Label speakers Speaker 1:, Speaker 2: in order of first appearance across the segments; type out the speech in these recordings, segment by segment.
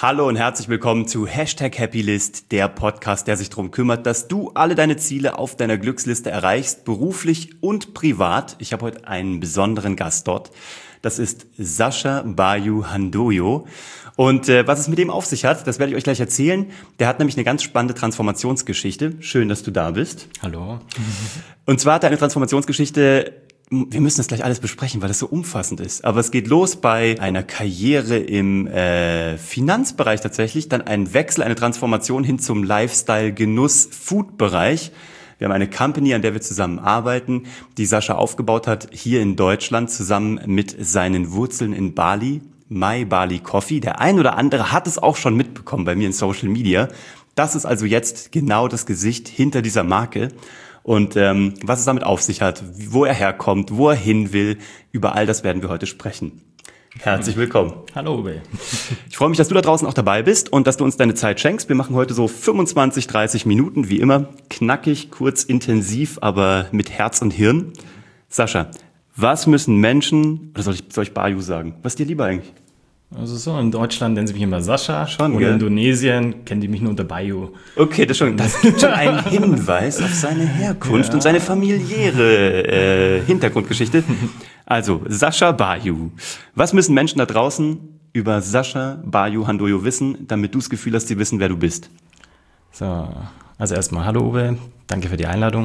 Speaker 1: Hallo und herzlich willkommen zu #Happylist, der Podcast, der sich darum kümmert, dass du alle deine Ziele auf deiner Glücksliste erreichst, beruflich und privat. Ich habe heute einen besonderen Gast dort. Das ist Sascha Bayu Handoyo. Und was es mit dem auf sich hat, das werde ich euch gleich erzählen. Der hat nämlich eine ganz spannende Transformationsgeschichte. Schön, dass du da bist.
Speaker 2: Hallo.
Speaker 1: Und zwar hat er eine Transformationsgeschichte. Wir müssen das gleich alles besprechen, weil das so umfassend ist. Aber es geht los bei einer Karriere im Finanzbereich tatsächlich, dann ein Wechsel, eine Transformation hin zum Lifestyle, Genuss, Food-Bereich. Wir haben eine Company, an der wir zusammen arbeiten, die Sascha aufgebaut hat, hier in Deutschland, zusammen mit seinen Wurzeln in Bali, My Bali Coffee. Der ein oder andere hat es auch schon mitbekommen bei mir in Social Media. Das ist also jetzt genau das Gesicht hinter dieser Marke. Und was es damit auf sich hat, wo er herkommt, wo er hin will, über all das werden wir heute sprechen. Herzlich willkommen.
Speaker 2: Hallo, Uwe.
Speaker 1: Ich freue mich, dass du da draußen auch dabei bist und dass du uns deine Zeit schenkst. Wir machen heute so 25, 30 Minuten, wie immer. Knackig, kurz, intensiv, aber mit Herz und Hirn. Sascha, was müssen Menschen, oder soll ich Bayu sagen? Was ist dir lieber eigentlich?
Speaker 2: Also so, in Deutschland nennen sie mich immer Sascha.
Speaker 1: Schon,
Speaker 2: und
Speaker 1: gell?
Speaker 2: in Indonesien kennen die mich nur unter Bayu.
Speaker 1: Okay, das gibt schon einen Hinweis auf seine Herkunft und seine familiäre Hintergrundgeschichte. Also, Sascha Bayu. Was müssen Menschen da draußen über Sascha Bayu Handoyo wissen, damit du das Gefühl hast, sie wissen, wer du bist?
Speaker 2: So, also erstmal hallo Uwe, danke für die Einladung.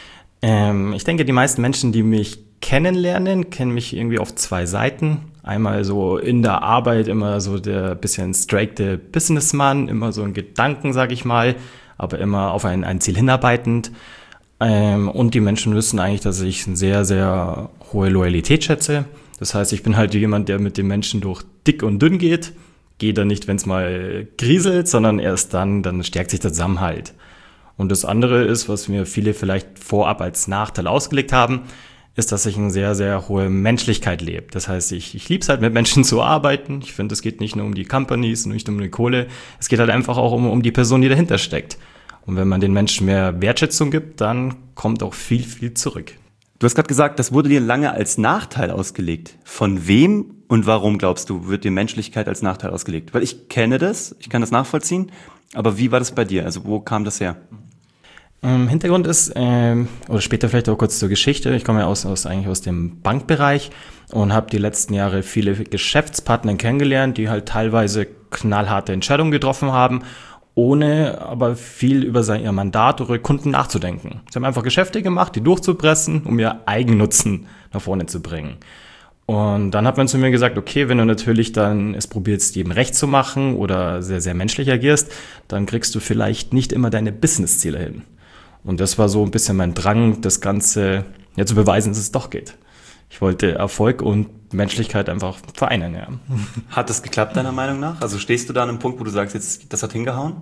Speaker 2: Ich denke, die meisten Menschen, die mich kennenlernen, kennen mich irgendwie auf zwei Seiten. Einmal so in der Arbeit immer so der bisschen straighte Businessman, immer so ein Gedanken, sag ich mal, aber immer auf ein Ziel hinarbeitend. Und die Menschen wissen eigentlich, dass ich eine sehr, sehr hohe Loyalität schätze. Das heißt, ich bin halt jemand, der mit den Menschen durch dick und dünn geht. Geht dann nicht, wenn es mal kriselt, sondern erst dann stärkt sich der Zusammenhalt. Und das andere ist, was mir viele vielleicht vorab als Nachteil ausgelegt haben, ist, dass ich eine sehr, sehr hohe Menschlichkeit lebe. Das heißt, ich liebe es halt, mit Menschen zu arbeiten. Ich finde, es geht nicht nur um die Companies, nicht um die Kohle. Es geht halt einfach auch um die Person, die dahinter steckt. Und wenn man den Menschen mehr Wertschätzung gibt, dann kommt auch viel, viel zurück.
Speaker 1: Du hast gerade gesagt, das wurde dir lange als Nachteil ausgelegt. Von wem und warum, glaubst du, wird dir Menschlichkeit als Nachteil ausgelegt? Weil ich kenne das, ich kann das nachvollziehen, aber wie war das bei dir? Also wo kam das her?
Speaker 2: Hintergrund ist, oder später vielleicht auch kurz zur Geschichte, ich komme ja eigentlich aus dem Bankbereich und habe die letzten Jahre viele Geschäftspartner kennengelernt, die halt teilweise knallharte Entscheidungen getroffen haben, ohne aber viel über ihr Mandat oder Kunden nachzudenken. Sie haben einfach Geschäfte gemacht, die durchzupressen, um ihr Eigennutzen nach vorne zu bringen. Und dann hat man zu mir gesagt, okay, wenn du natürlich dann es probierst, jedem recht zu machen oder sehr, sehr menschlich agierst, dann kriegst du vielleicht nicht immer deine Business-Ziele hin. Und das war so ein bisschen mein Drang, das Ganze zu beweisen, dass es doch geht. Ich wollte Erfolg und Menschlichkeit einfach vereinen, ja.
Speaker 1: Hat das geklappt, deiner Meinung nach? Also stehst du da an einem Punkt, wo du sagst, jetzt, das hat hingehauen?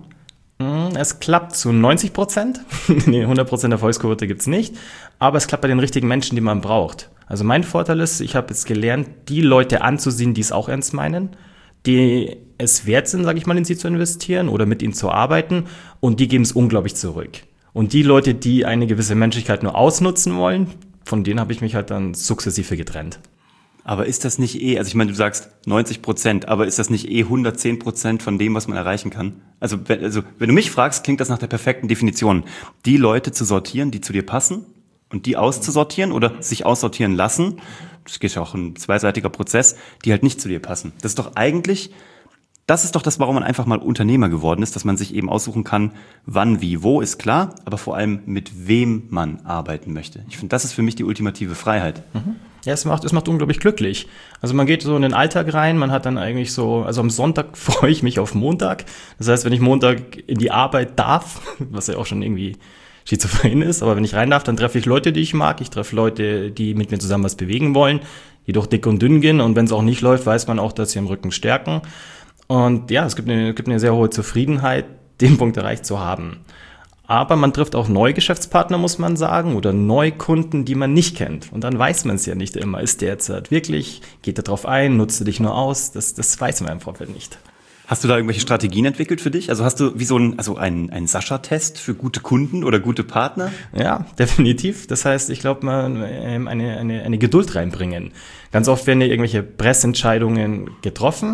Speaker 2: Es klappt zu 90%. Nee, 100% Erfolgsquote gibt's nicht. Aber es klappt bei den richtigen Menschen, die man braucht. Also mein Vorteil ist, ich habe jetzt gelernt, die Leute anzusehen, die es auch ernst meinen, die es wert sind, sage ich mal, in sie zu investieren oder mit ihnen zu arbeiten. Und die geben es unglaublich zurück. Und die Leute, die eine gewisse Menschlichkeit nur ausnutzen wollen, von denen habe ich mich halt dann sukzessive getrennt.
Speaker 1: Aber ist das nicht also ich meine, du sagst 90%, aber ist das nicht 110% von dem, was man erreichen kann? Also wenn du mich fragst, klingt das nach der perfekten Definition. Die Leute zu sortieren, die zu dir passen und die auszusortieren oder sich aussortieren lassen, das geht ja auch ein zweiseitiger Prozess, die halt nicht zu dir passen. Das ist doch das, warum man einfach mal Unternehmer geworden ist, dass man sich eben aussuchen kann, wann, wie, wo, ist klar, aber vor allem mit wem man arbeiten möchte. Ich finde, das ist für mich die ultimative Freiheit.
Speaker 2: Ja, es macht unglaublich glücklich. Also man geht so in den Alltag rein, man hat dann eigentlich so, also am Sonntag freue ich mich auf Montag. Das heißt, wenn ich Montag in die Arbeit darf, was ja auch schon irgendwie schizophren ist, aber wenn ich rein darf, dann treffe ich Leute, die ich mag. Ich treffe Leute, die mit mir zusammen was bewegen wollen, die durch dick und dünn gehen. Und wenn es auch nicht läuft, weiß man auch, dass sie im Rücken stärken. Und ja, es gibt eine sehr hohe Zufriedenheit, den Punkt erreicht zu haben. Aber man trifft auch neue Geschäftspartner, muss man sagen, oder Neukunden, die man nicht kennt. Und dann weiß man es ja nicht immer. Ist der jetzt wirklich, geht er drauf ein, nutzt er dich nur aus? Das weiß man im Vorfeld nicht.
Speaker 1: Hast du da irgendwelche Strategien entwickelt für dich? Also hast du wie ein Sascha-Test für gute Kunden oder gute Partner?
Speaker 2: Ja, definitiv. Das heißt, ich glaube, man eine Geduld reinbringen. Ganz oft werden ja irgendwelche Pressentscheidungen getroffen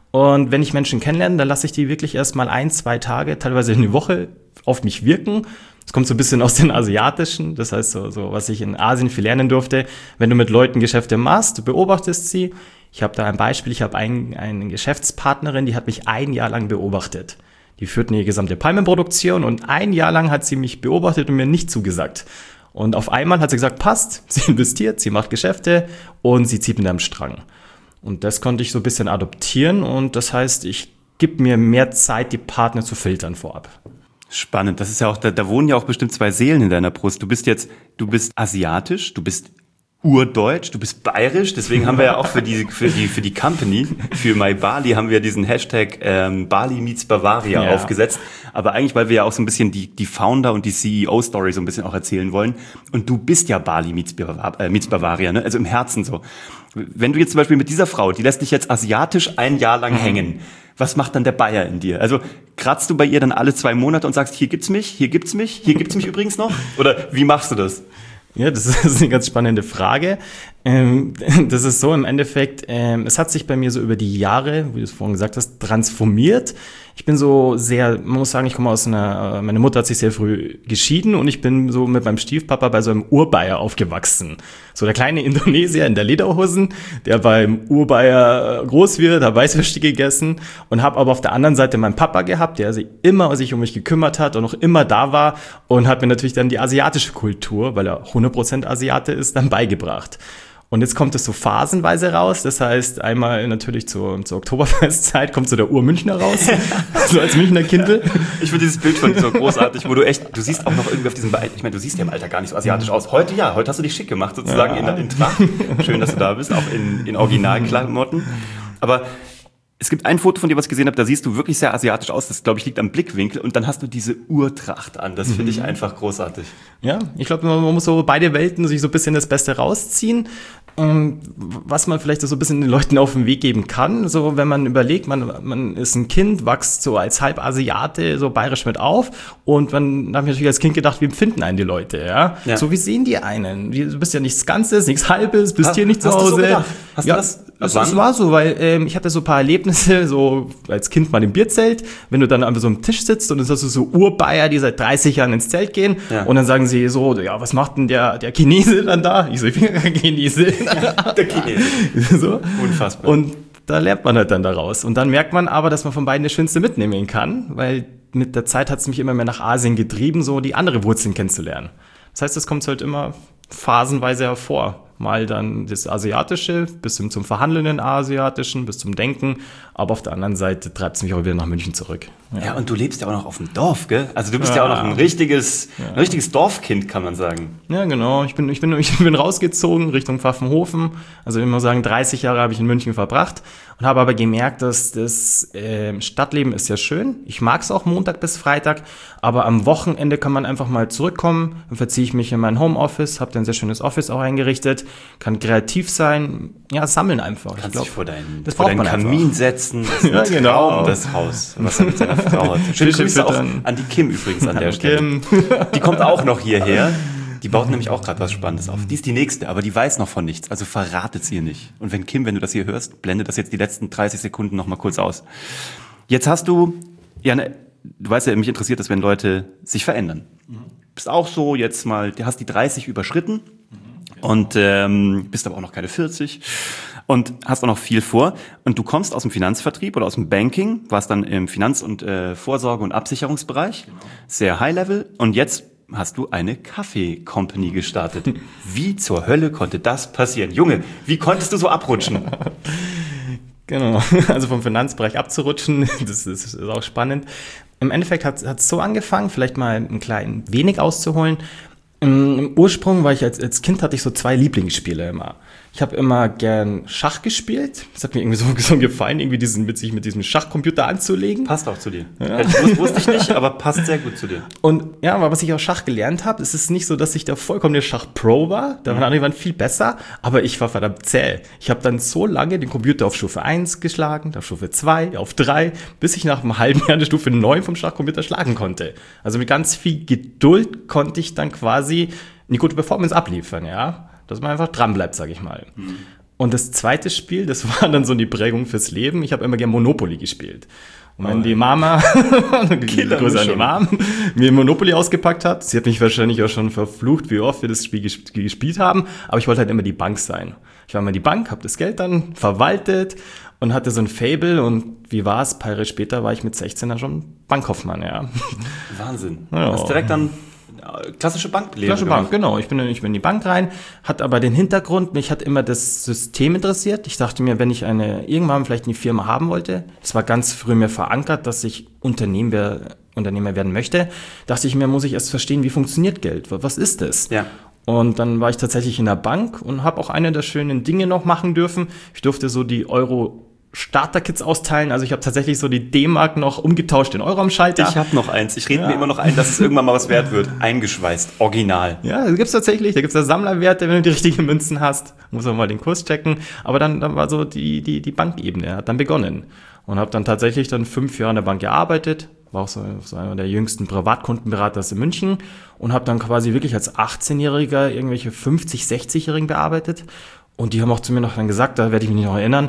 Speaker 2: Und wenn ich Menschen kennenlerne, dann lasse ich die wirklich erst mal 1-2 Tage, teilweise eine Woche auf mich wirken. Das kommt so ein bisschen aus den Asiatischen, das heißt so was ich in Asien viel lernen durfte. Wenn du mit Leuten Geschäfte machst, du beobachtest sie. Ich habe da ein Beispiel, ich habe eine Geschäftspartnerin, die hat mich 1 Jahr lang beobachtet. Die führt eine gesamte Palmenproduktion und 1 Jahr lang hat sie mich beobachtet und mir nicht zugesagt. Und auf einmal hat sie gesagt, passt, sie investiert, sie macht Geschäfte und sie zieht mit einem Strang. Und das konnte ich so ein bisschen adoptieren und das heißt, ich gebe mir mehr Zeit, die Partner zu filtern vorab.
Speaker 1: Spannend. Das ist ja auch, da wohnen ja auch bestimmt 2 Seelen in deiner Brust. Du bist asiatisch, du bist urdeutsch, du bist bayerisch. Deswegen haben wir ja auch für die Company, für MyBali haben wir diesen Hashtag Bali meets Bavaria aufgesetzt. Aber eigentlich, weil wir ja auch so ein bisschen die Founder und die CEO-Story so ein bisschen auch erzählen wollen. Und du bist ja Bali meets Bavaria, ne? Also im Herzen so. Wenn du jetzt zum Beispiel mit dieser Frau, die lässt dich jetzt asiatisch 1 Jahr lang hängen, was macht dann der Bayer in dir? Also kratzt du bei ihr dann alle 2 Monate und sagst, hier gibt's mich übrigens noch? Oder wie machst du das?
Speaker 2: Ja, das ist eine ganz spannende Frage. Das ist so im Endeffekt, es hat sich bei mir so über die Jahre, wie du es vorhin gesagt hast, transformiert. Ich bin so sehr, man muss sagen, ich komme aus meine Mutter hat sich sehr früh geschieden und ich bin so mit meinem Stiefpapa bei so einem Urbayer aufgewachsen. So der kleine Indonesier in der Lederhosen, der beim Urbayer groß wird, hat Weißwürste gegessen und habe aber auf der anderen Seite meinen Papa gehabt, der sich immer um mich gekümmert hat und auch immer da war und hat mir natürlich dann die asiatische Kultur, weil er 100% Asiate ist, dann beigebracht. Und jetzt kommt es so phasenweise raus. Das heißt, einmal natürlich zur Oktoberfestzeit kommt so der Urmünchner raus, so als Münchner Kindle.
Speaker 1: Ich finde dieses Bild von dir so großartig, wo du siehst auch noch irgendwie auf diesem, ich meine, du siehst ja im Alter gar nicht so asiatisch aus. Heute hast du dich schick gemacht, sozusagen in Tracht. Schön, dass du da bist, auch in Originalklamotten. Aber es gibt ein Foto von dir, was ich gesehen habe, da siehst du wirklich sehr asiatisch aus. Das, glaube ich, liegt am Blickwinkel. Und dann hast du diese Urtracht an. Das finde ich einfach großartig.
Speaker 2: Ja, ich glaube, man muss so beide Welten sich so ein bisschen das Beste rausziehen. Was man vielleicht so ein bisschen den Leuten auf den Weg geben kann. So, wenn man überlegt, man ist ein Kind, wächst so als Halbasiate so bayerisch mit auf. Und dann habe ich natürlich als Kind gedacht, wie empfinden einen die Leute, ja? So, wie sehen die einen? Du bist ja nichts Ganzes, nichts Halbes, bist hier nicht zu Hause.
Speaker 1: Hast du so gedacht? Hast du das?
Speaker 2: Es war so, weil ich hatte so ein paar Erlebnisse, so als Kind mal im Bierzelt, wenn du dann an so einem Tisch sitzt und dann hast du so Urbayer, die seit 30 Jahren ins Zelt gehen und dann sagen sie so, ja, was macht denn der Chinese dann da? Ich so, ich bin kein Chinese.
Speaker 1: Der Chinese.
Speaker 2: So.
Speaker 1: Unfassbar.
Speaker 2: Und da lernt man halt dann daraus. Und dann merkt man aber, dass man von beiden das Schönste mitnehmen kann, weil mit der Zeit hat es mich immer mehr nach Asien getrieben, so die andere Wurzeln kennenzulernen. Das heißt, es kommt halt immer phasenweise hervor. Mal dann das Asiatische, bis hin zum verhandelnden Asiatischen, bis zum Denken. Aber auf der anderen Seite treibt es mich auch wieder nach München zurück.
Speaker 1: Ja, und du lebst ja auch noch auf dem Dorf, gell? Also du bist ja auch noch ein richtiges Dorfkind, kann man sagen.
Speaker 2: Ja, genau. Ich bin rausgezogen Richtung Pfaffenhofen. Also ich muss sagen, 30 Jahre habe ich in München verbracht und habe aber gemerkt, dass das Stadtleben ist sehr schön. Ich mag es auch Montag bis Freitag, aber am Wochenende kann man einfach mal zurückkommen. Dann verziehe ich mich in mein Homeoffice, habe dann ein sehr schönes Office auch eingerichtet, kann kreativ sein, ja, sammeln einfach.
Speaker 1: Kannst dich vor deinen
Speaker 2: Kamin
Speaker 1: einfach setzen. Das ist ein Traum, das Haus, was er mit seiner Frau hat. Schöne Grüße auch an die Kim übrigens an der Stelle. Die kommt auch noch hierher. Die baut nämlich auch gerade was Spannendes auf. Die ist die Nächste, aber die weiß noch von nichts. Also verratet sie ihr nicht. Und wenn Kim, wenn du das hier hörst, blende das jetzt die letzten 30 Sekunden noch mal kurz aus. Jetzt hast du, du weißt ja, mich interessiert das, wenn Leute sich verändern. Bist auch so jetzt mal, du hast die 30 überschritten und bist aber auch noch keine 40 und hast auch noch viel vor. Und du kommst aus dem Finanzvertrieb oder aus dem Banking, warst dann im Finanz- und Vorsorge- und Absicherungsbereich, sehr High-Level. Und jetzt hast du eine Kaffee-Company gestartet. Wie zur Hölle konnte das passieren? Junge, wie konntest du so abrutschen?
Speaker 2: Genau, also vom Finanzbereich abzurutschen, das ist auch spannend. Im Endeffekt hat es so angefangen, vielleicht mal ein klein wenig auszuholen. Im Ursprung war ich als Kind hatte ich so 2 Lieblingsspiele immer. Ich habe immer gern Schach gespielt. Das hat mir irgendwie so gefallen, irgendwie sich mit diesem Schachcomputer anzulegen.
Speaker 1: Passt auch zu dir. Ja. Wusste ich nicht, aber passt sehr gut zu dir.
Speaker 2: Und ja, aber was ich auch Schach gelernt habe, es ist nicht so, dass ich der vollkommene Schach-Pro war. Da waren andere viel besser, aber ich war verdammt zäh. Ich habe dann so lange den Computer auf Stufe 1 geschlagen, auf Stufe 2, auf 3, bis ich nach einem halben Jahr eine Stufe 9 vom Schachcomputer schlagen konnte. Also mit ganz viel Geduld konnte ich dann quasi eine gute Performance abliefern, ja. Dass man einfach dran bleibt, sage ich mal. Und das zweite Spiel, das war dann so die Prägung fürs Leben. Ich habe immer gerne Monopoly gespielt. Und wenn die Mama, Grüße an die Mom, mir Monopoly ausgepackt hat, sie hat mich wahrscheinlich auch schon verflucht, wie oft wir das Spiel gespielt haben, aber ich wollte halt immer die Bank sein. Ich war immer die Bank, habe das Geld dann verwaltet und hatte so ein Fable und wie war es? Ein paar Jahre später war ich mit 16 dann schon Bankkaufmann, ja.
Speaker 1: Wahnsinn.
Speaker 2: Ja.
Speaker 1: Hast direkt dann klassische Banklehre
Speaker 2: Klassische Bank, genau. Ich bin in die Bank rein, hat aber den Hintergrund, mich hat immer das System interessiert. Ich dachte mir, wenn ich irgendwann vielleicht eine Firma haben wollte, das war ganz früh mir verankert, dass ich Unternehmer werden möchte, dachte ich mir, muss ich erst verstehen, wie funktioniert Geld? Was ist das?
Speaker 1: Ja.
Speaker 2: Und dann war ich tatsächlich in der Bank und habe auch eine der schönen Dinge noch machen dürfen. Ich durfte so die Euro-Starter-Kits austeilen. Also ich habe tatsächlich so die D-Mark noch umgetauscht in Euro am Schalter.
Speaker 1: Ich habe noch eins. Ich rede mir immer noch ein, dass es irgendwann mal was wert wird. Eingeschweißt. Original.
Speaker 2: Ja, das gibt's tatsächlich. Da gibt's ja Sammlerwerte, wenn du die richtigen Münzen hast. Muss man mal den Kurs checken. Aber dann war so die Bankebene, hat dann begonnen. Und habe dann tatsächlich 5 Jahre in der Bank gearbeitet. War auch so einer der jüngsten Privatkundenberater in München und habe dann quasi wirklich als 18-Jähriger irgendwelche 50-, 60-Jährigen bearbeitet. Und die haben auch zu mir noch dann gesagt, da werde ich mich noch erinnern,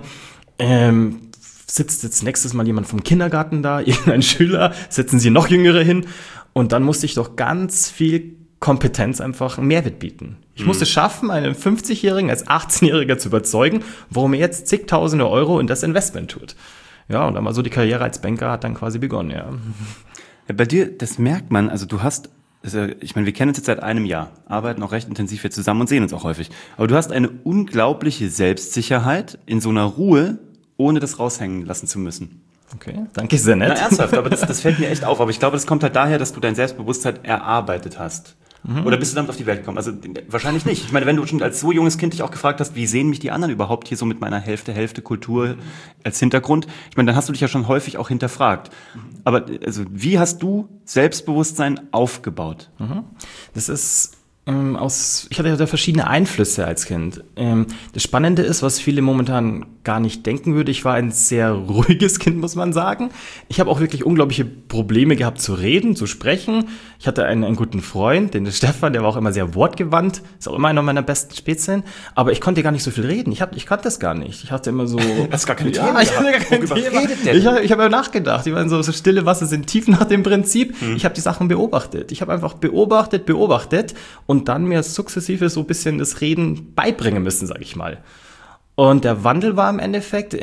Speaker 2: sitzt jetzt nächstes Mal jemand vom Kindergarten da, irgendein Schüler, setzen Sie noch Jüngere hin. Und dann musste ich doch ganz viel Kompetenz einfach einen Mehrwert bieten. Ich musste schaffen, einen 50-Jährigen als 18-Jähriger zu überzeugen, warum er jetzt zigtausende Euro in das Investment tut. Ja, und dann war so die Karriere als Banker hat dann quasi begonnen, ja.
Speaker 1: Ja, bei dir, das merkt man, also du hast, ich meine, wir kennen uns jetzt seit einem Jahr, arbeiten auch recht intensiv hier zusammen und sehen uns auch häufig. Aber du hast eine unglaubliche Selbstsicherheit in so einer Ruhe, ohne das raushängen lassen zu müssen.
Speaker 2: Okay, danke, sehr nett.
Speaker 1: Na, ernsthaft, aber das fällt mir echt auf. Aber ich glaube, das kommt halt daher, dass du dein Selbstbewusstsein erarbeitet hast. Oder bist du damit auf die Welt gekommen? Also wahrscheinlich nicht. Ich meine, wenn du schon als so junges Kind dich auch gefragt hast, wie sehen mich die anderen überhaupt hier so mit meiner Hälfte Kultur als Hintergrund? Ich meine, dann hast du dich ja schon häufig auch hinterfragt. Aber also wie hast du Selbstbewusstsein aufgebaut?
Speaker 2: Das ist ich hatte ja da verschiedene Einflüsse als Kind. Das Spannende ist, was viele momentan gar nicht denken würde, ich war ein sehr ruhiges Kind, muss man sagen. Ich habe auch wirklich unglaubliche Probleme gehabt zu reden, zu sprechen. Ich hatte einen guten Freund, den Stefan, der war auch immer sehr wortgewandt, ist auch immer einer meiner besten Spezien, aber ich konnte gar nicht so viel reden. Ich kannte das gar nicht. Ich hatte immer so...
Speaker 1: Das ist gar keine Thema.
Speaker 2: Ich hatte gar kein Thema. Ich habe nachgedacht. Ich meine, so stille Wasser sind tief nach dem Prinzip. Ich habe die Sachen beobachtet. Ich habe einfach beobachtet und dann mir sukzessive so ein bisschen das Reden beibringen müssen, sage ich mal. Und der Wandel war im Endeffekt,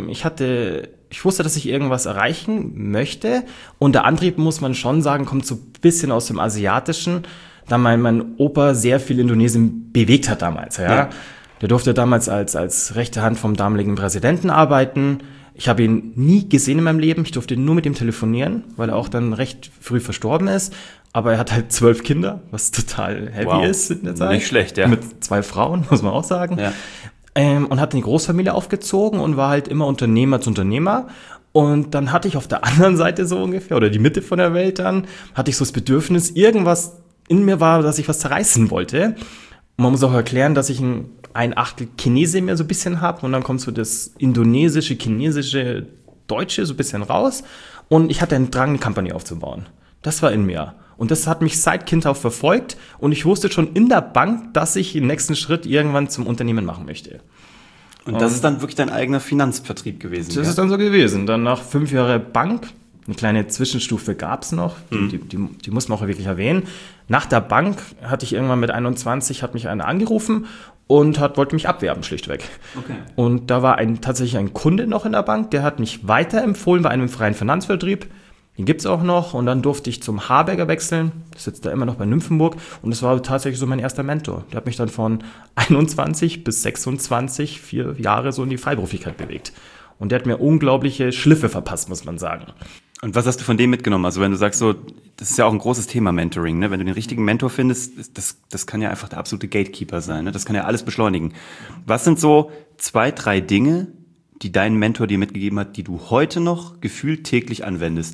Speaker 2: ich wusste, dass ich irgendwas erreichen möchte und der Antrieb, muss man schon sagen, kommt so ein bisschen aus dem Asiatischen, da mein Opa sehr viel Indonesien bewegt hat damals. Ja. Der durfte damals als rechte Hand vom damaligen Präsidenten arbeiten. Ich habe ihn nie gesehen in meinem Leben, ich durfte nur mit ihm telefonieren, weil er auch dann recht früh verstorben ist. Aber er hat halt 12 Kinder, was total heavy ist in der Zeit.
Speaker 1: Nicht schlecht, ja.
Speaker 2: Mit 2 Frauen, muss man auch sagen. Ja. Und hat eine Großfamilie aufgezogen und war halt immer Unternehmer zu Unternehmer. Und dann hatte ich auf der anderen Seite so ungefähr, oder die Mitte von der Welt dann, hatte ich so das Bedürfnis, irgendwas in mir war, dass ich was zerreißen wollte. Und man muss auch erklären, dass ich ein Achtel Chinese mir so ein bisschen habe. Und dann kommt so das indonesische, chinesische, deutsche so ein bisschen raus. Und ich hatte einen Drang, eine Company aufzubauen. Das war in mir. Und das hat mich seit Kind auf verfolgt. Und ich wusste schon in der Bank, dass ich den nächsten Schritt irgendwann zum Unternehmen machen möchte.
Speaker 1: Und das ist dann wirklich dein eigener Finanzvertrieb gewesen?
Speaker 2: Das ist dann so gewesen. Dann nach 5 Jahren Bank, eine kleine Zwischenstufe gab es noch, die muss man auch wirklich erwähnen. Nach der Bank hatte ich irgendwann mit 21, hat mich einer angerufen und wollte mich abwerben, schlichtweg. Okay. Und da war tatsächlich ein Kunde noch in der Bank, der hat mich weiterempfohlen bei einem freien Finanzvertrieb. Den gibt's auch noch und dann durfte ich zum Harberger wechseln, das sitzt da immer noch bei Nymphenburg und das war tatsächlich so mein erster Mentor. Der hat mich dann von 21 bis 26, 4 Jahre so in die Freiberuflichkeit bewegt. Und der hat mir unglaubliche Schliffe verpasst, muss man sagen.
Speaker 1: Und was hast du von dem mitgenommen? Also wenn du sagst so, das ist ja auch ein großes Thema Mentoring, ne? Wenn du den richtigen Mentor findest, das kann ja einfach der absolute Gatekeeper sein, ne? Das kann ja alles beschleunigen. Was sind so 2, 3 Dinge, die dein Mentor dir mitgegeben hat, die du heute noch gefühlt täglich anwendest?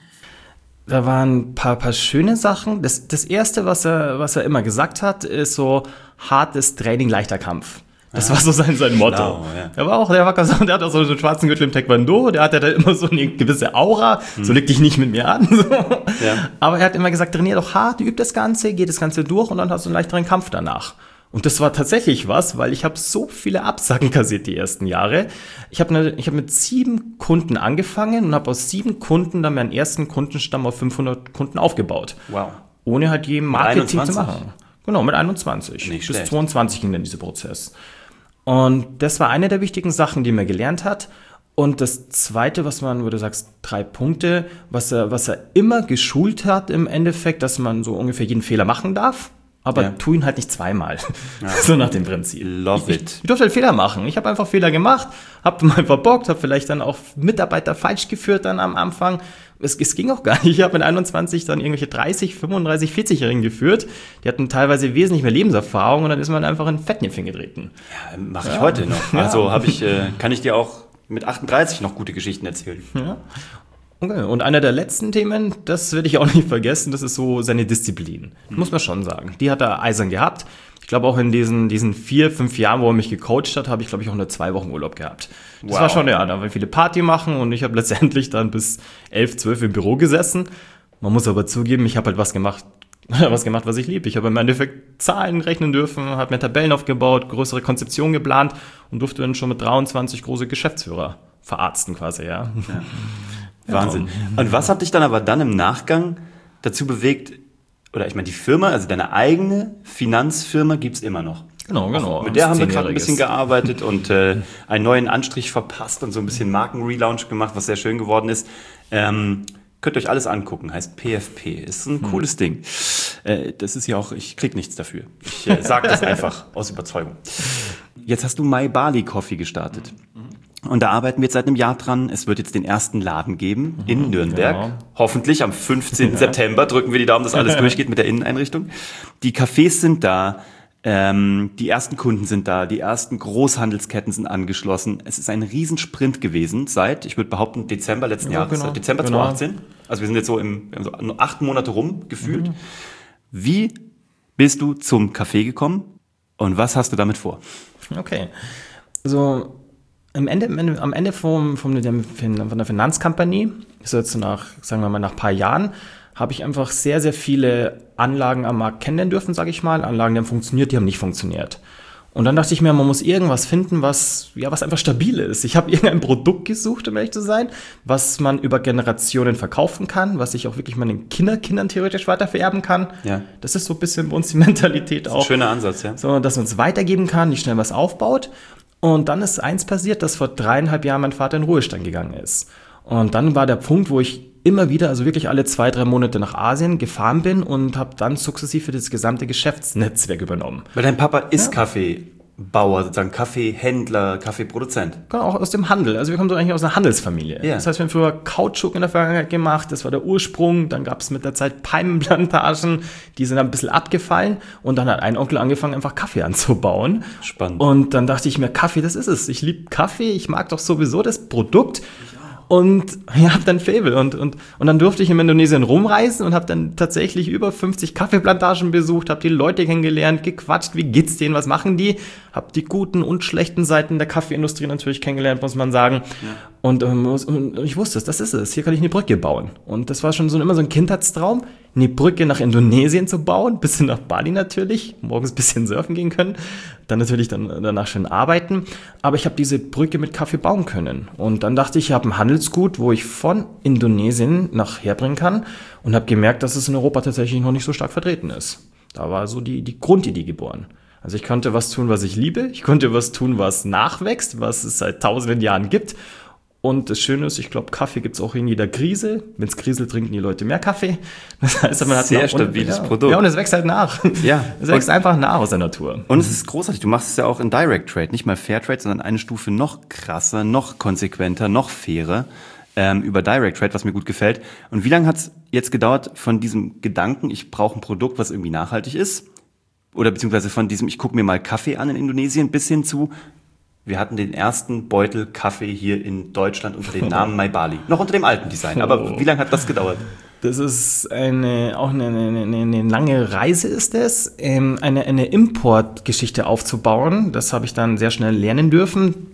Speaker 2: Da waren ein paar schöne Sachen. Das erste, was er immer gesagt hat, ist so hartes Training, leichter Kampf. Das war so sein Motto. Schlau, ja. Der hat auch so einen schwarzen Gürtel im Taekwondo, der hatte da immer so eine gewisse Aura, so leg dich nicht mit mir an. So. Ja. Aber er hat immer gesagt, trainier doch hart, üb das Ganze, geh das Ganze durch und dann hast du einen leichteren Kampf danach. Und das war tatsächlich was, weil ich habe so viele Absagen kassiert die ersten Jahre. Ich hab mit 7 Kunden angefangen und habe aus 7 Kunden dann meinen ersten Kundenstamm auf 500 Kunden aufgebaut.
Speaker 1: Wow.
Speaker 2: Ohne halt je Marketing
Speaker 1: 21?
Speaker 2: zu machen. Genau, mit 21.
Speaker 1: Nicht
Speaker 2: Bis
Speaker 1: schlecht.
Speaker 2: 22 ging dann dieser Prozess. Und das war eine der wichtigen Sachen, die man gelernt hat. Und das Zweite, was man, wo du sagst, 3 Punkte, was er immer geschult hat im Endeffekt, dass man so ungefähr jeden Fehler machen darf, aber tu ihn halt nicht zweimal. Ja. So nach dem Prinzip.
Speaker 1: Love it.
Speaker 2: Ich durfte halt Fehler machen. Ich habe einfach Fehler gemacht, habe mal verbockt, habe vielleicht dann auch Mitarbeiter falsch geführt dann am Anfang. Es ging auch gar nicht. Ich habe mit 21 dann irgendwelche 30, 35, 40-Jährigen geführt. Die hatten teilweise wesentlich mehr Lebenserfahrung und dann ist man einfach in Fettnäpfchen getreten.
Speaker 1: Ja, mache ich heute noch. Also kann ich dir auch mit 38 noch gute Geschichten erzählen. Ja.
Speaker 2: Okay. Und einer der letzten Themen, das werde ich auch nicht vergessen, das ist so seine Disziplin. Muss man schon sagen. Die hat er eisern gehabt. Ich glaube auch in diesen 4, 5 Jahren, wo er mich gecoacht hat, habe ich glaube ich auch nur 2 Wochen Urlaub gehabt. Das war schon, da haben wir viele Party machen und ich habe letztendlich dann bis 11, 12 im Büro gesessen. Man muss aber zugeben, ich habe halt was gemacht, was ich liebe. Ich habe im Endeffekt Zahlen rechnen dürfen, habe mir Tabellen aufgebaut, größere Konzeptionen geplant und durfte dann schon mit 23 große Geschäftsführer verarzten quasi, ja.
Speaker 1: Wahnsinn. Und was hat dich dann aber im Nachgang dazu bewegt, oder ich meine, die Firma, also deine eigene Finanzfirma gibt's immer noch.
Speaker 2: Genau.
Speaker 1: Mit der haben wir gerade ein bisschen gearbeitet und einen neuen Anstrich verpasst und so ein bisschen Markenrelaunch gemacht, was sehr schön geworden ist. Könnt ihr euch alles angucken, heißt PFP. Ist ein cooles Ding. Das ist ja auch, ich krieg nichts dafür. Ich sage das einfach aus Überzeugung. Jetzt hast du My Barley Coffee gestartet. Und da arbeiten wir jetzt seit einem Jahr dran. Es wird jetzt den ersten Laden geben in Nürnberg. Genau. Hoffentlich am 15. September. Drücken wir die Daumen, dass alles durchgeht mit der Inneneinrichtung. Die Cafés sind da. Die ersten Kunden sind da. Die ersten Großhandelsketten sind angeschlossen. Es ist ein Riesensprint gewesen seit, ich würde behaupten, Dezember letzten Jahres. Genau, Dezember 2018. Also wir sind jetzt so wir haben so 8 Monate rum gefühlt. Wie bist du zum Café gekommen und was hast du damit vor?
Speaker 2: Okay. Also am Ende von der Finanzkompanie, so jetzt sagen wir mal nach ein paar Jahren, habe ich einfach sehr, sehr viele Anlagen am Markt kennenlernen dürfen, sage ich mal. Anlagen, die haben funktioniert, die haben nicht funktioniert. Und dann dachte ich mir, man muss irgendwas finden, was einfach stabil ist. Ich habe irgendein Produkt gesucht, um ehrlich zu sein, was man über Generationen verkaufen kann, was ich auch wirklich meinen Kindern theoretisch weitervererben kann. Ja. Das ist so ein bisschen bei uns die Mentalität auch.
Speaker 1: Ein schöner Ansatz, ja.
Speaker 2: So, dass man es weitergeben kann, nicht schnell was aufbaut. Und dann ist eins passiert, dass vor 3,5 Jahren mein Vater in Ruhestand gegangen ist. Und dann war der Punkt, wo ich immer wieder, also wirklich alle 2, 3 Monate nach Asien gefahren bin und habe dann sukzessive das gesamte Geschäftsnetzwerk übernommen.
Speaker 1: Weil dein Papa ist Kaffeebauer, sozusagen Kaffeehändler, Kaffeeproduzent.
Speaker 2: Genau, auch aus dem Handel. Also wir kommen so eigentlich aus einer Handelsfamilie.
Speaker 1: Ja.
Speaker 2: Das heißt, wir haben früher Kautschuk in der Vergangenheit gemacht, das war der Ursprung. Dann gab es mit der Zeit Palmenplantagen, die sind dann ein bisschen abgefallen. Und dann hat ein Onkel angefangen, einfach Kaffee anzubauen.
Speaker 1: Spannend.
Speaker 2: Und dann dachte ich mir, Kaffee, das ist es. Ich liebe Kaffee, ich mag doch sowieso das Produkt. Und hab dann Faible und dann durfte ich in Indonesien rumreisen und habe dann tatsächlich über 50 Kaffeeplantagen besucht, habe die Leute kennengelernt, gequatscht, wie geht's denen, was machen die, habe die guten und schlechten Seiten der Kaffeeindustrie natürlich kennengelernt, muss man sagen. Ja. Und ich wusste es, das ist es, hier kann ich eine Brücke bauen. Und das war schon immer so ein Kindheitstraum, eine Brücke nach Indonesien zu bauen, bis hin nach Bali natürlich, morgens ein bisschen surfen gehen können, dann natürlich danach schön arbeiten. Aber ich habe diese Brücke mit Kaffee bauen können. Und dann dachte ich habe ein Handelsgut, wo ich von Indonesien nachher bringen kann und habe gemerkt, dass es in Europa tatsächlich noch nicht so stark vertreten ist. Da war so die Grundidee geboren. Also ich konnte was tun, was ich liebe. Ich konnte was tun, was nachwächst, was es seit tausenden Jahren gibt. Und das Schöne ist, ich glaube, Kaffee gibt es auch in jeder Krise. Wenn es kriselt, trinken die Leute mehr Kaffee. Das heißt, man hat
Speaker 1: sehr stabiles Produkt.
Speaker 2: Ja, und es wächst halt nach. Ja. Es wächst einfach nach aus der Natur.
Speaker 1: Und es ist großartig. Du machst es ja auch in Direct Trade. Nicht mal Fair Trade, sondern eine Stufe noch krasser, noch konsequenter, noch fairer über Direct Trade, was mir gut gefällt. Und wie lange hat es jetzt gedauert von diesem Gedanken, ich brauche ein Produkt, was irgendwie nachhaltig ist? Oder beziehungsweise von diesem, ich gucke mir mal Kaffee an in Indonesien, bis hin zu, wir hatten den ersten Beutel Kaffee hier in Deutschland unter dem Namen My Barley. Noch unter dem alten Design. Aber wie lange hat das gedauert?
Speaker 2: Das ist eine lange Reise ist es, eine Importgeschichte aufzubauen. Das habe ich dann sehr schnell lernen dürfen.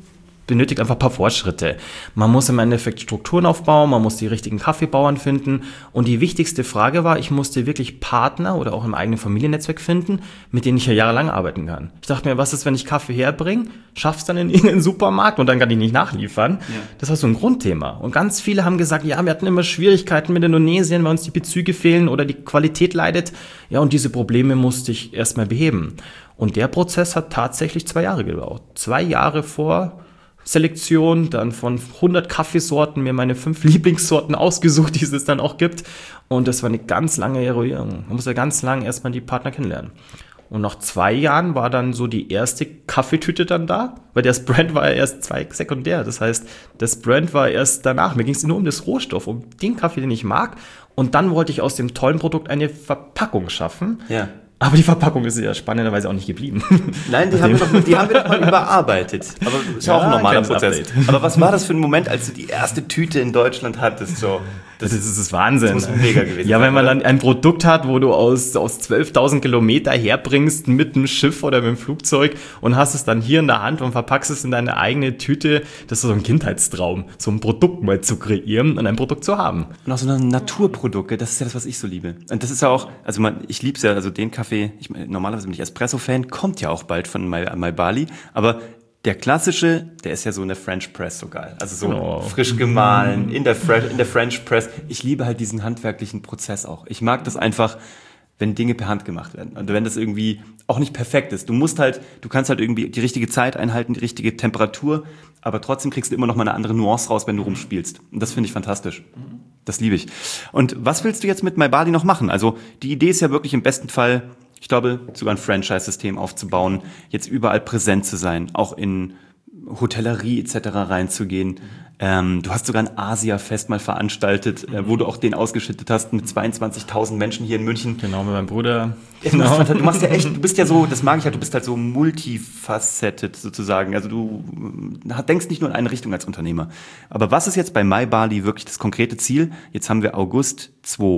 Speaker 2: benötigt einfach ein paar Fortschritte. Man muss im Endeffekt Strukturen aufbauen, man muss die richtigen Kaffeebauern finden. Und die wichtigste Frage war, ich musste wirklich Partner oder auch im eigenen Familiennetzwerk finden, mit denen ich ja jahrelang arbeiten kann. Ich dachte mir, was ist, wenn ich Kaffee herbringe, schaff's dann in irgendeinen Supermarkt und dann kann ich nicht nachliefern? Ja. Das war so ein Grundthema. Und ganz viele haben gesagt, ja, wir hatten immer Schwierigkeiten mit Indonesien, weil uns die Bezüge fehlen oder die Qualität leidet. Ja, und diese Probleme musste ich erstmal beheben. Und der Prozess hat tatsächlich 2 Jahre gedauert. 2 Jahre vor Selektion, dann von 100 Kaffeesorten mir meine 5 Lieblingssorten ausgesucht, die es dann auch gibt. Und das war eine ganz lange Eruierung. Man muss ja ganz lang erstmal die Partner kennenlernen. Und nach 2 Jahren war dann so die erste Kaffeetüte dann da, weil das Brand war ja erst sekundär. Das heißt, das Brand war erst danach. Mir ging es nur um das Rohstoff, um den Kaffee, den ich mag. Und dann wollte ich aus dem tollen Produkt eine Verpackung schaffen.
Speaker 1: Ja.
Speaker 2: Aber die Verpackung ist ja spannenderweise auch nicht geblieben.
Speaker 1: Nein, die haben wir doch mal überarbeitet. Aber ist ja auch ein normaler Prozess. Update. Aber was war das für ein Moment, als du die erste Tüte in Deutschland hattest? So,
Speaker 2: das ist Wahnsinn.
Speaker 1: Das muss mega gewesen sein.
Speaker 2: Ja, wenn man dann ein Produkt hat, wo du aus 12.000 Kilometer herbringst mit dem Schiff oder mit dem Flugzeug und hast es dann hier in der Hand und verpackst es in deine eigene Tüte, das ist so ein Kindheitstraum, so ein Produkt mal zu kreieren und ein Produkt zu haben.
Speaker 1: Und auch so ein Naturprodukt, das ist ja das, was ich so liebe. Und das ist ja auch, also ich liebe es ja, also den Kaffee, normalerweise bin ich Espresso-Fan, kommt ja auch bald von My Barley, aber der klassische, der ist ja so in der French Press so geil. Also so frisch gemahlen, in der French Press. Ich liebe halt diesen handwerklichen Prozess auch. Ich mag das einfach, wenn Dinge per Hand gemacht werden. Und wenn das irgendwie auch nicht perfekt ist. Du kannst halt irgendwie die richtige Zeit einhalten, die richtige Temperatur, aber trotzdem kriegst du immer noch mal eine andere Nuance raus, wenn du rumspielst. Und das finde ich fantastisch. Das liebe ich. Und was willst du jetzt mit My Barley noch machen? Also die Idee ist ja wirklich im besten Fall, ich glaube, sogar ein Franchise-System aufzubauen, jetzt überall präsent zu sein, auch in Hotellerie etc. reinzugehen. Du hast sogar ein Asia-Fest mal veranstaltet, wo du auch den ausgeschüttet hast mit 22.000 Menschen hier in München.
Speaker 2: Genau, mit meinem Bruder.
Speaker 1: Genau. Du machst ja echt, du bist ja so, das mag ich halt, du bist halt so multifacetted sozusagen. Also du denkst nicht nur in eine Richtung als Unternehmer. Aber was ist jetzt bei My Barley wirklich das konkrete Ziel? Jetzt haben wir August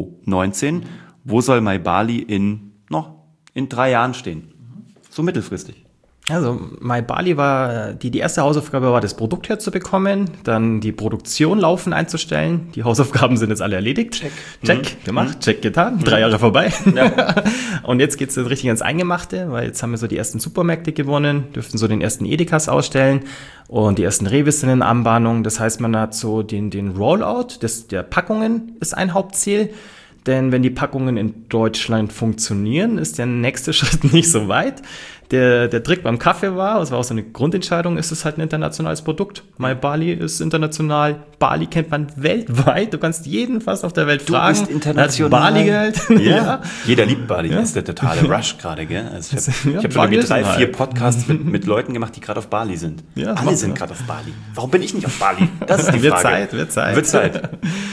Speaker 1: 2019. Wo soll My Barley in 3 Jahren stehen? So mittelfristig.
Speaker 2: Also My Barley war, die erste Hausaufgabe war, das Produkt herzubekommen, dann die Produktion laufen einzustellen. Die Hausaufgaben sind jetzt alle erledigt. Check gemacht, check getan, 3 Jahre vorbei. Ja. Und jetzt geht's richtig ins Eingemachte, weil jetzt haben wir so die ersten Supermärkte gewonnen, dürften so den ersten Edekas ausstellen und die ersten Revis sind in Anbahnung. Das heißt, man hat so den Rollout der Packungen ist ein Hauptziel. Denn wenn die Packungen in Deutschland funktionieren, ist der nächste Schritt nicht so weit. Der Trick beim Kaffee war, das war auch so eine Grundentscheidung, ist es halt ein internationales Produkt. My Barley ist international. Barley kennt man weltweit. Du kannst jeden fast auf der Welt fragen.
Speaker 1: Du bist international.
Speaker 2: Barley Geld.
Speaker 1: Ja. Jeder liebt Barley. Ja. Das ist der totale Rush gerade, gell? Also ich hab schon 3-4 Podcasts mit Leuten gemacht, die gerade auf Bali sind. Ja, alle sind gerade auf Bali. Warum bin ich nicht auf Bali? Das ist die Frage.
Speaker 2: Wird Zeit.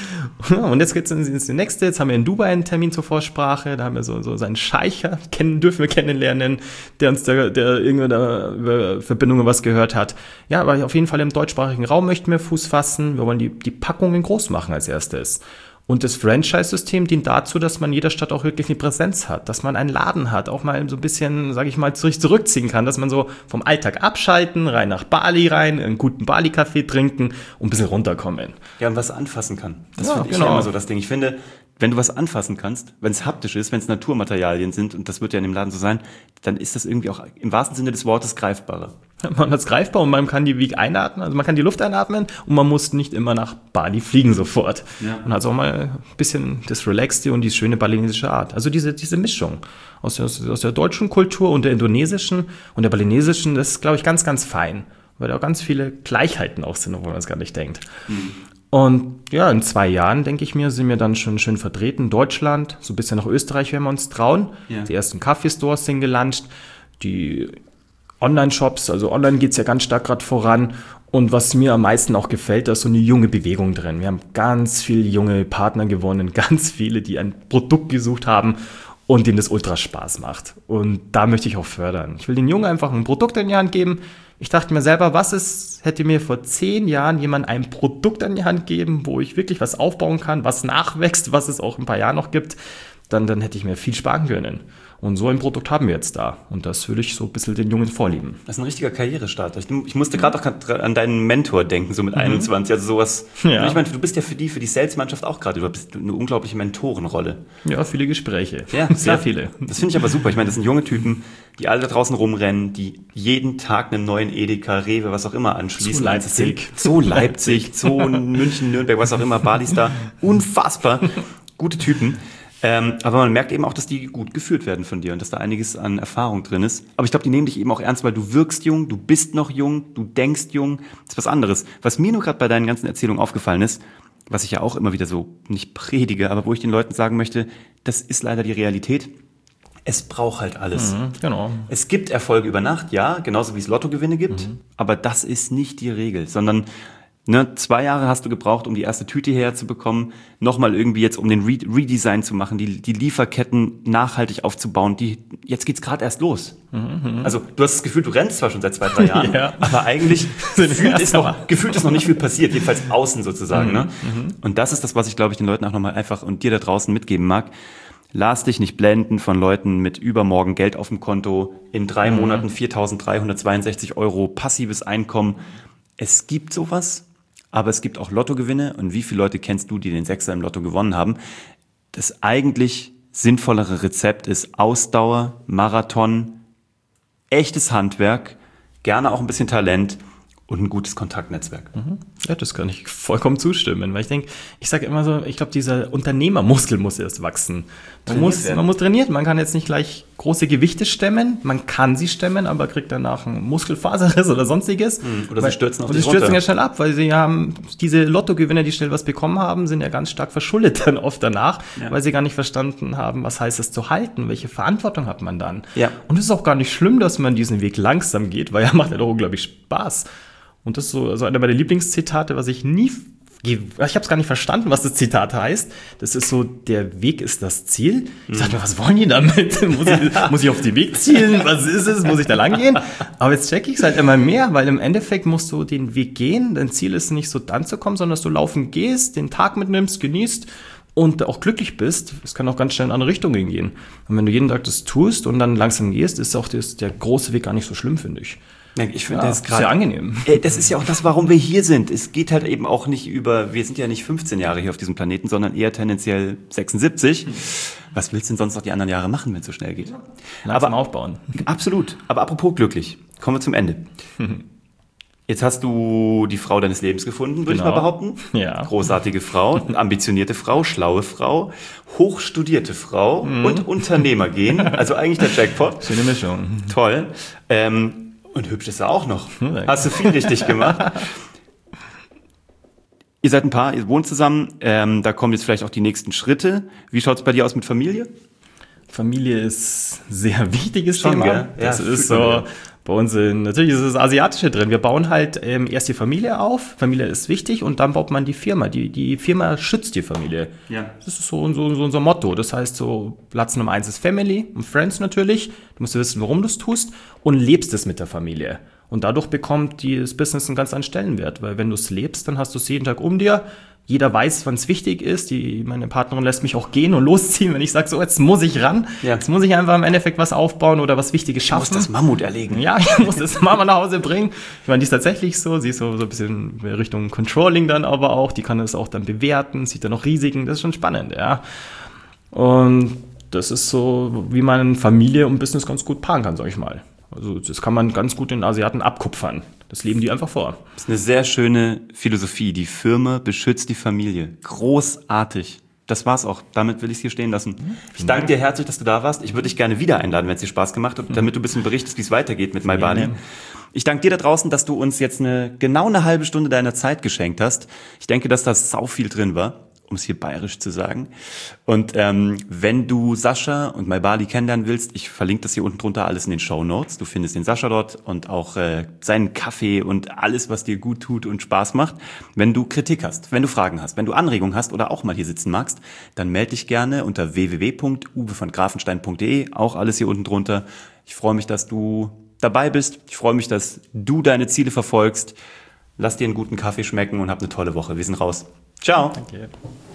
Speaker 2: Und jetzt geht's ins nächste. Jetzt haben wir in Dubai einen Termin zur Vorsprache. Da haben wir so seinen Scheicher dürfen wir kennenlernen, der uns der irgendwie da über Verbindungen was gehört hat. Ja, aber auf jeden Fall im deutschsprachigen Raum möchten wir Fuß fassen. Wir wollen die Packungen groß machen als erstes. Und das Franchise-System dient dazu, dass man in jeder Stadt auch wirklich eine Präsenz hat, dass man einen Laden hat, auch mal so ein bisschen, sage ich mal, zurückziehen kann, dass man so vom Alltag abschalten, rein nach Bali rein, einen guten Bali-Kaffee trinken und ein bisschen runterkommen.
Speaker 1: Ja, und was anfassen kann. Das finde ich ja immer so das Ding. Ich finde, wenn du was anfassen kannst, wenn es haptisch ist, wenn es Naturmaterialien sind, und das wird ja in dem Laden so sein, dann ist das irgendwie auch im wahrsten Sinne des Wortes greifbarer.
Speaker 2: Man hat es greifbar und man kann die Weg einatmen, also man kann die Luft einatmen und man muss nicht immer nach Bali fliegen sofort. Ja. Man hat auch mal ein bisschen das Relaxte und die schöne balinesische Art. Also diese Mischung aus der deutschen Kultur und der indonesischen und der balinesischen, das ist, glaube ich, ganz, ganz fein, weil da auch ganz viele Gleichheiten auch sind, obwohl man es gar nicht denkt. Mhm. Und ja, in 2 Jahren, denke ich mir, sind wir dann schon schön vertreten. Deutschland, so ein bisschen nach Österreich, wenn wir uns trauen. Ja. Die ersten Kaffeestores sind gelauncht, die Online-Shops, also online geht's ja ganz stark gerade voran. Und was mir am meisten auch gefällt, da ist so eine junge Bewegung drin. Wir haben ganz viele junge Partner gewonnen, ganz viele, die ein Produkt gesucht haben und denen das ultra Spaß macht. Und da möchte ich auch fördern. Ich will den Jungen einfach ein Produkt in die Hand geben. Ich dachte mir selber, hätte mir vor 10 Jahren jemand ein Produkt an die Hand geben, wo ich wirklich was aufbauen kann, was nachwächst, was es auch in ein paar Jahren noch gibt. dann hätte ich mir viel sparen können. Und so ein Produkt haben wir jetzt da. Und das würde ich so ein bisschen den Jungen vorlieben.
Speaker 1: Das ist ein richtiger Karrierestart. Ich musste gerade auch an deinen Mentor denken, so mit 21. Also sowas. Ja. Ich meine, du bist ja für die Sales-Mannschaft auch gerade. Du bist eine unglaubliche Mentorenrolle.
Speaker 2: Ja, viele Gespräche.
Speaker 1: Ja, sehr viele. Das finde ich aber super. Ich meine, das sind junge Typen, die alle da draußen rumrennen, die jeden Tag einen neuen Edeka, Rewe, was auch immer anschließen. So Leipzig, so München, Nürnberg, was auch immer, Bali da. Unfassbar gute Typen. Aber man merkt eben auch, dass die gut geführt werden von dir und dass da einiges an Erfahrung drin ist. Aber ich glaube, die nehmen dich eben auch ernst, weil du wirkst jung, du bist noch jung, du denkst jung. Das ist was anderes. Was mir nur gerade bei deinen ganzen Erzählungen aufgefallen ist, was ich ja auch immer wieder so nicht predige, aber wo ich den Leuten sagen möchte, das ist leider die Realität. Es braucht halt alles.
Speaker 2: Genau.
Speaker 1: Es gibt Erfolge über Nacht, ja, genauso wie es Lottogewinne gibt, aber das ist nicht die Regel, sondern 2 Jahre hast du gebraucht, um die erste Tüte herzubekommen, nochmal irgendwie jetzt, um den Redesign zu machen, die Lieferketten nachhaltig aufzubauen. Jetzt geht's gerade erst los. Also du hast das Gefühl, du rennst zwar schon seit 2-3 Jahren, ja, aber eigentlich gefühlt ist noch nicht viel passiert, jedenfalls außen sozusagen. Ne? Und das ist das, was ich, glaube ich, den Leuten auch nochmal einfach und dir da draußen mitgeben mag. Lass dich nicht blenden von Leuten mit übermorgen Geld auf dem Konto, in 3 Monaten 4.362 € passives Einkommen. Es gibt sowas. Aber es gibt auch Lottogewinne. Und wie viele Leute kennst du, die den Sechser im Lotto gewonnen haben? Das eigentlich sinnvollere Rezept ist Ausdauer, Marathon, echtes Handwerk, gerne auch ein bisschen Talent und ein gutes Kontaktnetzwerk.
Speaker 2: Ja, das kann ich vollkommen zustimmen, weil ich sage immer so, ich glaube, dieser Unternehmermuskel muss erst wachsen. Man muss trainieren, man kann jetzt nicht gleich große Gewichte stemmen, man kann sie stemmen, aber kriegt danach einen Muskelfaserriss oder sonstiges.
Speaker 1: Oder sie stürzen auf
Speaker 2: dich runter. Und sie stürzen ja schnell ab, weil sie haben, diese Lottogewinner, die schnell was bekommen haben, sind ja ganz stark verschuldet dann oft danach, weil sie gar nicht verstanden haben, was heißt es zu halten, welche Verantwortung hat man dann. Ja. Und es ist auch gar nicht schlimm, dass man diesen Weg langsam geht, weil er macht ja doch unglaublich Spaß. Und das ist so also einer meiner Lieblingszitate, was ich habe es gar nicht verstanden, was das Zitat heißt. Das ist so, der Weg ist das Ziel. Ich dachte mir, was wollen die damit? Muss ich auf den Weg zielen? Was ist es? Muss ich da lang gehen? Aber jetzt checke ich es halt immer mehr, weil im Endeffekt musst du den Weg gehen. Dein Ziel ist nicht so dann zu kommen, sondern dass du laufen gehst, den Tag mitnimmst, genießt und auch glücklich bist. Es kann auch ganz schnell in andere Richtungen gehen. Und wenn du jeden Tag das tust und dann langsam gehst, ist auch der große Weg gar nicht so schlimm, finde ich.
Speaker 1: Ich finde das
Speaker 2: gerade sehr angenehm.
Speaker 1: Das ist ja auch das, warum wir hier sind. Es geht halt eben auch nicht wir sind ja nicht 15 Jahre hier auf diesem Planeten, sondern eher tendenziell 76. Was willst du denn sonst noch die anderen Jahre machen, wenn es so schnell geht?
Speaker 2: Aber aufbauen.
Speaker 1: Absolut. Aber apropos glücklich, kommen wir zum Ende. Jetzt hast du die Frau deines Lebens gefunden, würde ich mal behaupten.
Speaker 2: Ja.
Speaker 1: Großartige Frau, ambitionierte Frau, schlaue Frau, hochstudierte Frau und Unternehmergehen. Also eigentlich der Jackpot.
Speaker 2: Schöne Mischung.
Speaker 1: Toll. Und hübsch ist er auch noch. Hast du viel richtig gemacht. Ihr seid ein Paar, ihr wohnt zusammen. Da kommen jetzt vielleicht auch die nächsten Schritte. Wie schaut es bei dir aus mit Familie?
Speaker 2: Familie ist ein sehr wichtiges Thema.
Speaker 1: Gell?
Speaker 2: Das ist so. Bei uns natürlich ist das Asiatische drin. Wir bauen halt erst die Familie auf. Familie ist wichtig und dann baut man die Firma. Die Firma schützt die Familie. Ja. Das ist so unser Motto. Das heißt so, Platz Nummer 1 ist Family und Friends natürlich. Du musst wissen, warum du es tust und lebst es mit der Familie. Und dadurch bekommt das Business einen ganz anderen Stellenwert. Weil wenn du es lebst, dann hast du es jeden Tag um dir. Jeder weiß, wann es wichtig ist. Meine Partnerin lässt mich auch gehen und losziehen, wenn ich sage, so, jetzt muss ich ran. Ja. Jetzt muss ich einfach im Endeffekt was aufbauen oder was Wichtiges schaffen.
Speaker 1: Ich muss das Mammut erlegen.
Speaker 2: Ja, ich muss das Mama nach Hause bringen. Ich meine, die ist tatsächlich so. Sie ist so ein bisschen in Richtung Controlling dann aber auch. Die kann das auch dann bewerten, sieht dann noch Risiken. Das ist schon spannend, ja. Und das ist so, wie man Familie und Business ganz gut paaren kann, sag ich mal. Also das kann man ganz gut den Asiaten abkupfern. Das leben die einfach vor.
Speaker 1: Das ist eine sehr schöne Philosophie. Die Firma beschützt die Familie. Großartig. Das war's auch. Damit will ich es hier stehen lassen. Ich danke dir herzlich, dass du da warst. Ich würde dich gerne wieder einladen, wenn es dir Spaß gemacht hat, damit du ein bisschen berichtest, wie es weitergeht mit MyBali. Ich danke dir da draußen, dass du uns jetzt genau eine halbe Stunde deiner Zeit geschenkt hast. Ich denke, dass da sau viel drin war, um es hier bayerisch zu sagen. Und wenn du Sascha und MyBali kennenlernen willst, ich verlinke das hier unten drunter alles in den Shownotes. Du findest den Sascha dort und auch seinen Kaffee und alles, was dir gut tut und Spaß macht. Wenn du Kritik hast, wenn du Fragen hast, wenn du Anregungen hast oder auch mal hier sitzen magst, dann melde dich gerne unter www.uwevongrafenstein.de. Auch alles hier unten drunter. Ich freue mich, dass du dabei bist. Ich freue mich, dass du deine Ziele verfolgst. Lass dir einen guten Kaffee schmecken und hab eine tolle Woche. Wir sind raus. Ciao.
Speaker 2: Danke.